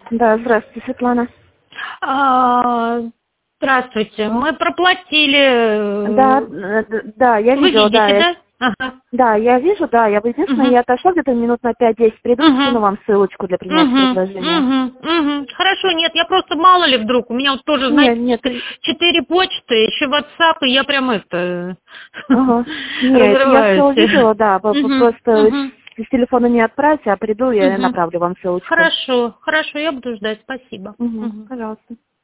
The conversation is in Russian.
Да, здравствуйте, Светлана. А, Здравствуйте. Мы проплатили. Да, да, я Вы видела, да. видите, да? Ага. Да, я вижу, да. Я единственное, Угу. я отошла где-то минут на 5-10, приду, скину Угу. вам ссылочку для принятия Угу. предложения. Угу. Угу. Хорошо, нет, я просто мало ли вдруг. У меня вот тоже, Нет, знаете, нет, 4 почты, еще WhatsApp, и я прям ага. Нет, я все разрываюсь. увидела, да. Угу. Просто Угу. с телефона не отправьте, а приду, я Угу. направлю вам ссылочку. Хорошо, хорошо, я буду ждать, спасибо. Угу, Угу. пожалуйста.